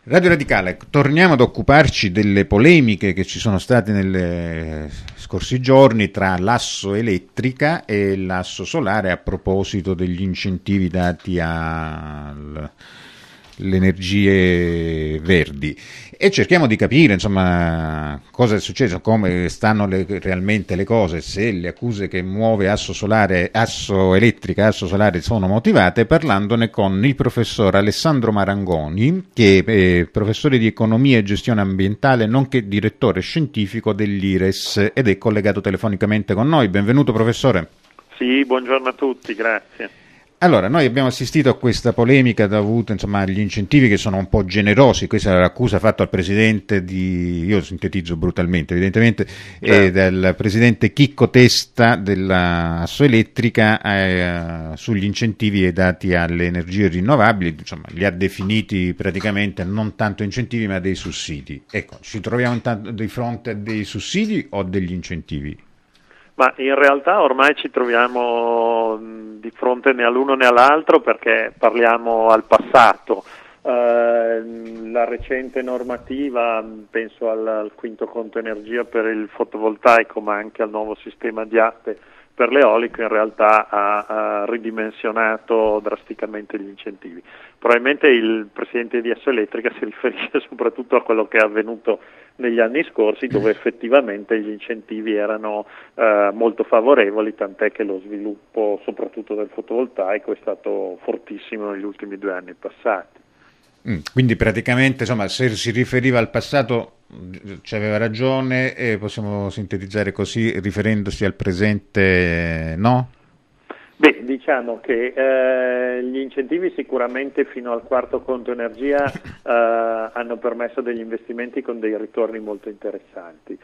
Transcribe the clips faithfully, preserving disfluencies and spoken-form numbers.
Radio Radicale, torniamo ad occuparci delle polemiche che ci sono state nei scorsi giorni tra l'asso elettrica e l'asso solare a proposito degli incentivi dati alle energie verdi, e cerchiamo di capire insomma cosa è successo, come stanno le, realmente le cose, se le accuse che muove asso solare, asso elettrica, asso solare sono motivate, parlandone con il professor Alessandro Marangoni, che è professore di economia e gestione ambientale nonché direttore scientifico dell'I R E S ed è collegato telefonicamente con noi. Benvenuto professore. Sì, buongiorno a tutti, grazie. Allora, noi abbiamo assistito a questa polemica dovuta insomma agli incentivi che sono un po' generosi. Questa è l'accusa fatta al presidente di, io sintetizzo brutalmente evidentemente, certo. eh, del presidente Chicco Testa della Asso Elettrica eh, sugli incentivi dati alle energie rinnovabili. Insomma, li ha definiti praticamente non tanto incentivi ma dei sussidi. Ecco, ci troviamo intanto di fronte a dei sussidi o degli incentivi? Ma in realtà ormai ci troviamo di fronte né all'uno né all'altro, perché parliamo al passato. Eh, la recente normativa, penso al, al quinto conto energia per il fotovoltaico, ma anche al nuovo sistema di aste per l'eolico, in realtà ha, ha ridimensionato drasticamente gli incentivi. Probabilmente il presidente di Asso Elettrica si riferisce soprattutto a quello che è avvenuto negli anni scorsi, dove effettivamente gli incentivi erano eh, molto favorevoli, tant'è che lo sviluppo soprattutto del fotovoltaico è stato fortissimo negli ultimi due anni passati. Mm, quindi praticamente insomma, se si riferiva al passato ci aveva ragione, e possiamo sintetizzare così riferendosi al presente, no? Beh, diciamo che eh, gli incentivi sicuramente fino al quarto conto energia eh, hanno permesso degli investimenti con dei ritorni molto interessanti.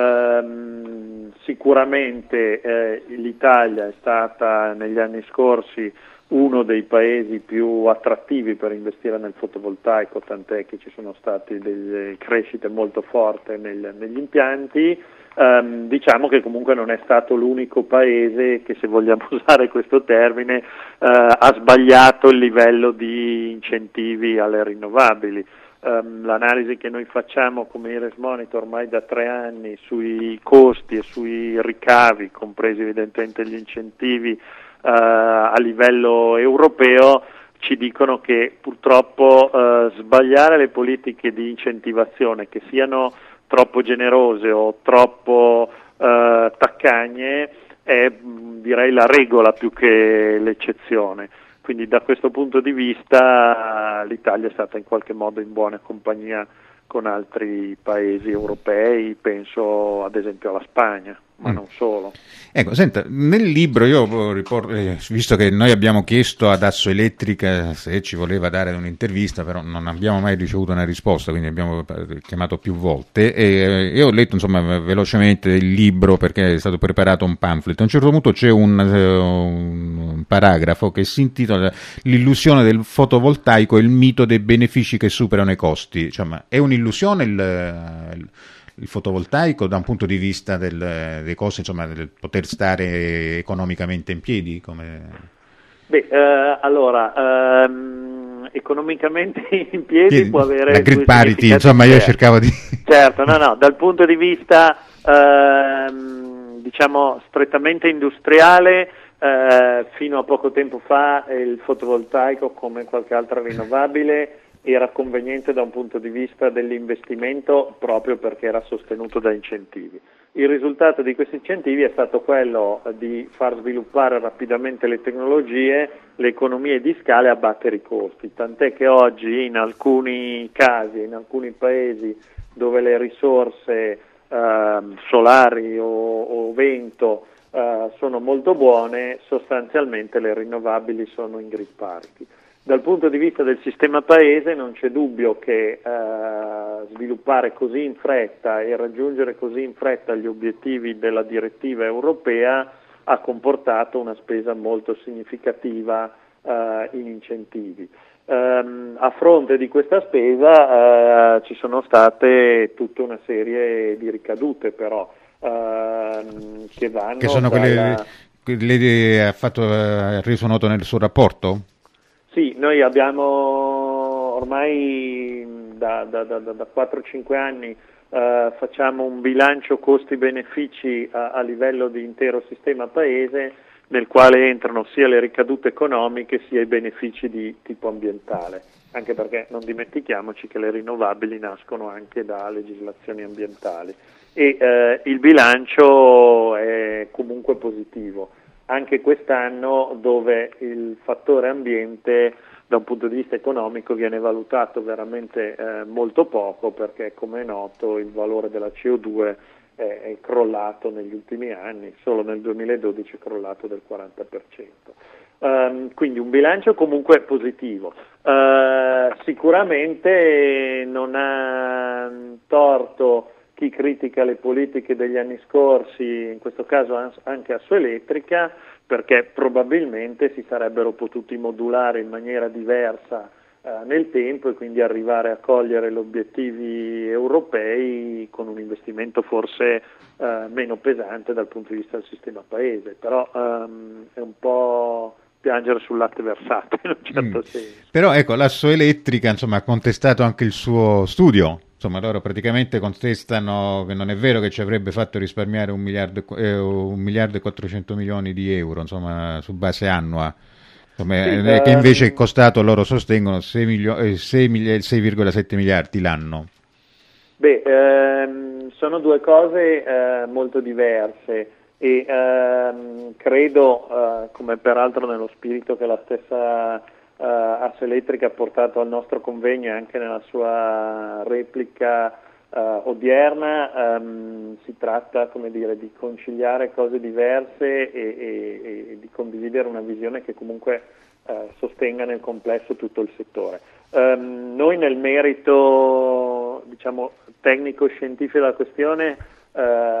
Eh, sicuramente eh, l'Italia è stata negli anni scorsi uno dei paesi più attrattivi per investire nel fotovoltaico, tant'è che ci sono state delle crescite molto forti nel, negli impianti. Um, diciamo che comunque non è stato l'unico paese che, se vogliamo usare questo termine, uh, ha sbagliato il livello di incentivi alle rinnovabili. Um, l'analisi che noi facciamo come I R E S Monitor ormai da tre anni sui costi e sui ricavi, compresi evidentemente gli incentivi uh, a livello europeo, ci dicono che purtroppo uh, sbagliare le politiche di incentivazione, che siano troppo generose o troppo eh, taccagne, è direi la regola più che l'eccezione. Quindi da questo punto di vista l'Italia è stata in qualche modo in buona compagnia con altri paesi europei, penso ad esempio alla Spagna, ma mm. non solo. Ecco, senta, nel libro io riporto, eh, visto che noi abbiamo chiesto ad Asso Elettrica se ci voleva dare un'intervista, però non abbiamo mai ricevuto una risposta, quindi abbiamo chiamato più volte, e io ho letto insomma velocemente il libro perché è stato preparato un pamphlet. A un certo punto c'è un, un paragrafo che si intitola "L'illusione del fotovoltaico e il mito dei benefici che superano i costi". Insomma, è un'illusione il, il il fotovoltaico da un punto di vista del, dei costi, insomma, del poter stare economicamente in piedi? Come... Beh, eh, allora, ehm, economicamente in piedi, piedi può avere... La grid parity, insomma, io cercavo di... Certo, no, no, dal punto di vista, ehm, diciamo, strettamente industriale, eh, fino a poco tempo fa il fotovoltaico, come qualche altra rinnovabile, era conveniente da un punto di vista dell'investimento proprio perché era sostenuto da incentivi. Il risultato di questi incentivi è stato quello di far sviluppare rapidamente le tecnologie, le economie di scala e abbattere i costi, tant'è che oggi in alcuni casi, in alcuni paesi dove le risorse eh, solari o, o vento eh, sono molto buone, sostanzialmente le rinnovabili sono in grid parity. Dal punto di vista del sistema paese non c'è dubbio che eh, sviluppare così in fretta e raggiungere così in fretta gli obiettivi della direttiva europea ha comportato una spesa molto significativa eh, in incentivi. Um, a fronte di questa spesa uh, ci sono state tutta una serie di ricadute però uh, che vanno che sono dalla... quelle che ha fatto ha reso noto nel suo rapporto? Sì, noi abbiamo ormai da, da, da, da quattro cinque anni Uh, facciamo un bilancio costi-benefici a, a livello di intero sistema paese, nel quale entrano sia le ricadute economiche sia i benefici di tipo ambientale, anche perché non dimentichiamoci che le rinnovabili nascono anche da legislazioni ambientali e uh, il bilancio è comunque positivo, anche quest'anno dove il fattore ambiente da un punto di vista economico viene valutato veramente eh, molto poco, perché come è noto il valore della C O due è, è crollato negli ultimi anni, solo nel duemiladodici è crollato del quaranta per cento. Um, quindi un bilancio comunque positivo. Uh, sicuramente non ha torto chi critica le politiche degli anni scorsi, in questo caso anche Assoelettrica, perché probabilmente si sarebbero potuti modulare in maniera diversa eh, nel tempo e quindi arrivare a cogliere gli obiettivi europei con un investimento forse eh, meno pesante dal punto di vista del sistema paese, però ehm, è un po' piangere sul latte versato in un certo mm. senso. Però ecco, l'Assoelettrica insomma ha contestato anche il suo studio. Insomma, loro praticamente contestano che non è vero che ci avrebbe fatto risparmiare un miliardo, eh, un miliardo e quattrocento milioni di euro, insomma, su base annua, insomma, sì, eh, che invece è costato, loro sostengono, sei virgola sette miliardi l'anno. Beh, ehm, sono due cose eh, molto diverse e ehm, credo, eh, come peraltro nello spirito che la stessa Uh, Assoelettrica ha portato al nostro convegno e anche nella sua replica uh, odierna, um, si tratta, come dire, di conciliare cose diverse e, e, e di condividere una visione che comunque uh, sostenga nel complesso tutto il settore. Um, noi nel merito, diciamo, tecnico-scientifico della questione uh,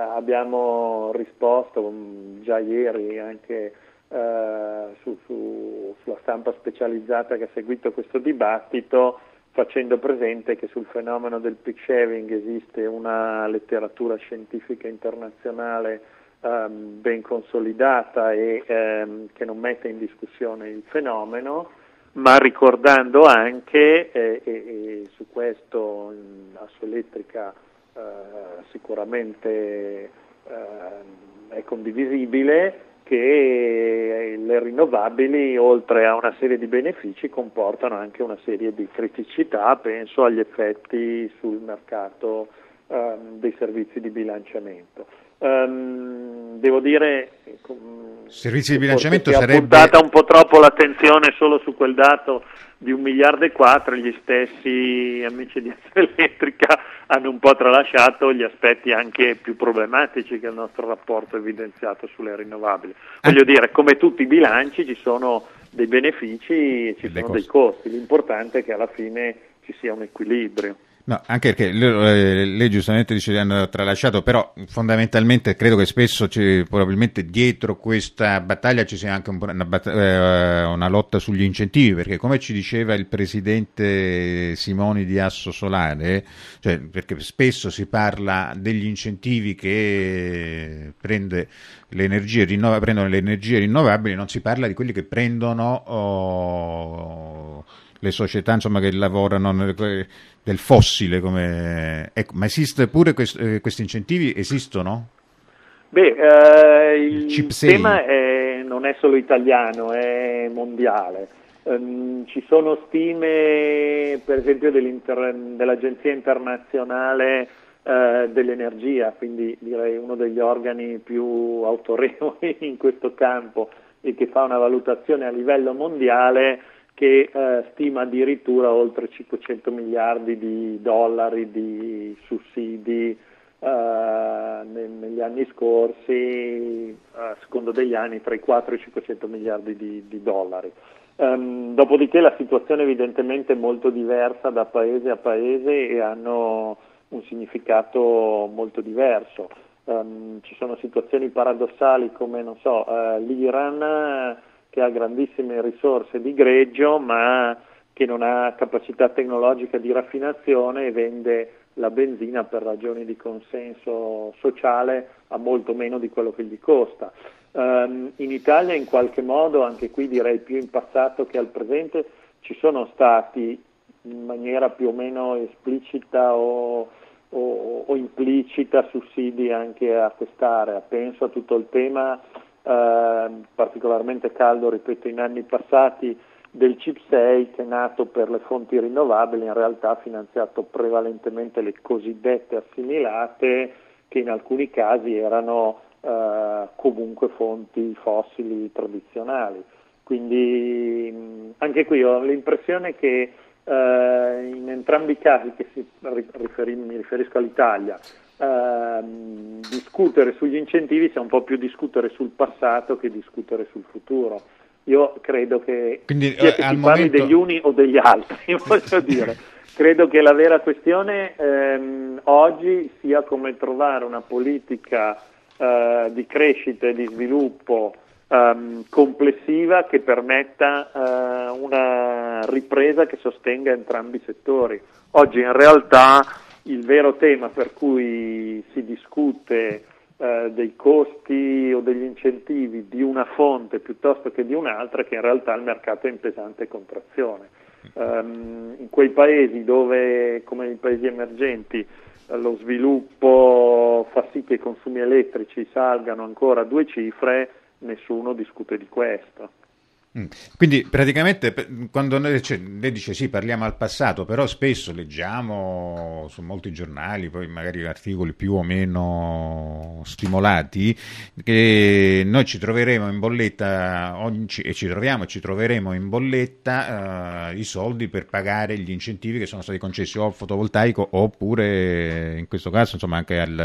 abbiamo risposto um, già ieri anche Uh, su, su, sulla stampa specializzata che ha seguito questo dibattito, facendo presente che sul fenomeno del peak shaving esiste una letteratura scientifica internazionale um, ben consolidata e um, che non mette in discussione il fenomeno, ma ricordando anche, eh, e, e su questo Assoelettrica uh, sicuramente uh, è condivisibile, che le rinnovabili, oltre a una serie di benefici, comportano anche una serie di criticità, penso agli effetti sul mercato um, dei servizi di bilanciamento. Um, devo dire, servizi di bilanciamento si sarebbe... è puntata un po' troppo l'attenzione solo su quel dato di un miliardo e quattro, gli stessi amici di Assoelettrica hanno un po' tralasciato gli aspetti anche più problematici che il nostro rapporto ha evidenziato sulle rinnovabili. Voglio dire, come tutti i bilanci ci sono dei benefici e ci sono dei costi, l'importante è che alla fine ci sia un equilibrio. No, anche perché lei, lei giustamente dice che hanno tralasciato, però fondamentalmente credo che spesso c'è, probabilmente dietro questa battaglia ci sia anche un, una, eh, una lotta sugli incentivi, perché come ci diceva il presidente Simoni di Asso Solare, cioè, perché spesso si parla degli incentivi che prende le energie rinnova, prendono le energie rinnovabili, non si parla di quelli che prendono oh, le società insomma che lavorano nel, del fossile, come ecco, ma esiste pure quest, eh, questi incentivi esistono? Beh, eh, il, il tema è, non è solo italiano, è mondiale. Um, ci sono stime, per esempio, dell'Agenzia Internazionale uh, dell'Energia, quindi direi uno degli organi più autorevoli in questo campo e che fa una valutazione a livello mondiale, che eh, stima addirittura oltre cinquecento miliardi di dollari di sussidi eh, ne, negli anni scorsi, eh, secondo degli anni tra i quattro e i cinquecento miliardi di, di dollari. Um, dopodiché la situazione evidentemente è molto diversa da paese a paese e hanno un significato molto diverso. Um, ci sono situazioni paradossali come, non so, uh, l'Iran, che ha grandissime risorse di greggio ma che non ha capacità tecnologica di raffinazione e vende la benzina per ragioni di consenso sociale a molto meno di quello che gli costa. Um, in Italia in qualche modo, anche qui direi più in passato che al presente, ci sono stati in maniera più o meno esplicita o, o, o implicita sussidi anche a quest'area. Penso a tutto il tema eh, particolarmente caldo, ripeto, in anni passati, del C I P sei, che è nato per le fonti rinnovabili, in realtà ha finanziato prevalentemente le cosiddette assimilate, che in alcuni casi erano eh, comunque fonti fossili tradizionali. Quindi mh, anche qui ho l'impressione che eh, in entrambi i casi, che si riferi, mi riferisco all'Italia, eh, discutere sugli incentivi sia un po' più discutere sul passato che discutere sul futuro. Io credo che Quindi, sia eh, che al si parli momento... degli uni o degli altri, voglio dire. Credo che la vera questione ehm, oggi sia come trovare una politica eh, di crescita e di sviluppo ehm, complessiva che permetta eh, una ripresa che sostenga entrambi i settori. Oggi in realtà il vero tema per cui si discute eh, dei costi o degli incentivi di una fonte piuttosto che di un'altra è che in realtà il mercato è in pesante contrazione. Um, in quei paesi dove, come nei paesi emergenti, lo sviluppo fa sì che i consumi elettrici salgano ancora a due cifre, nessuno discute di questo. Quindi praticamente quando lei, cioè, lei dice sì, parliamo al passato, però spesso leggiamo su molti giornali, poi magari articoli più o meno stimolati, che noi ci troveremo in bolletta oggi, e ci troviamo e ci troveremo in bolletta uh, i soldi per pagare gli incentivi che sono stati concessi o al fotovoltaico oppure in questo caso insomma anche al,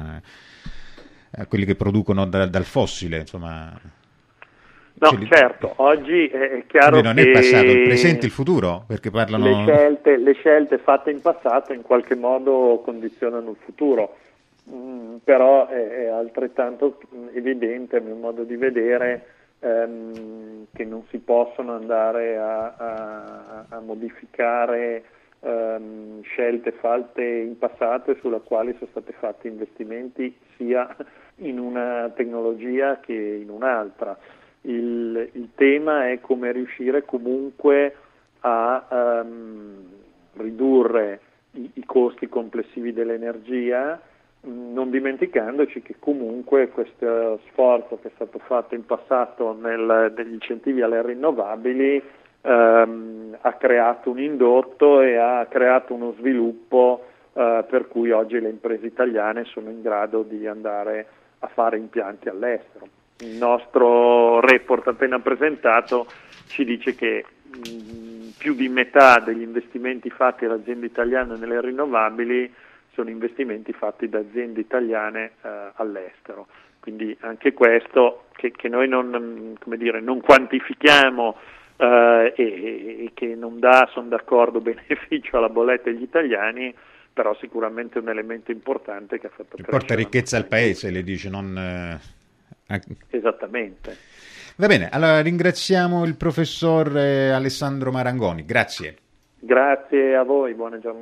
a quelli che producono da, dal fossile, insomma. No, certo, oggi è chiaro non che è il passato, il presente, il futuro, perché parlano... Le scelte, le scelte fatte in passato in qualche modo condizionano il futuro, mm, però è, è altrettanto evidente, a mio modo di vedere, ehm, che non si possono andare a, a, a modificare ehm, scelte fatte in passato e sulle quali sono stati fatti investimenti sia in una tecnologia che in un'altra. Il, il tema è come riuscire comunque a um, ridurre i, i costi complessivi dell'energia, mh, non dimenticandoci che comunque questo sforzo che è stato fatto in passato nel, negli incentivi alle rinnovabili um, ha creato un indotto e ha creato uno sviluppo uh, per cui oggi le imprese italiane sono in grado di andare a fare impianti all'estero. Il nostro report appena presentato ci dice che mh, più di metà degli investimenti fatti da aziende italiane nelle rinnovabili sono investimenti fatti da aziende italiane eh, all'estero. Quindi anche questo che, che noi non, come dire, non quantifichiamo eh, e, e che non dà, sono d'accordo, beneficio alla bolletta degli italiani, però sicuramente è un elemento importante che ha fatto crescere. Porta ricchezza al paese, le dice, non... Eh... Esattamente. Va bene, allora ringraziamo il professor Alessandro Marangoni, grazie. Grazie a voi, buona giornata.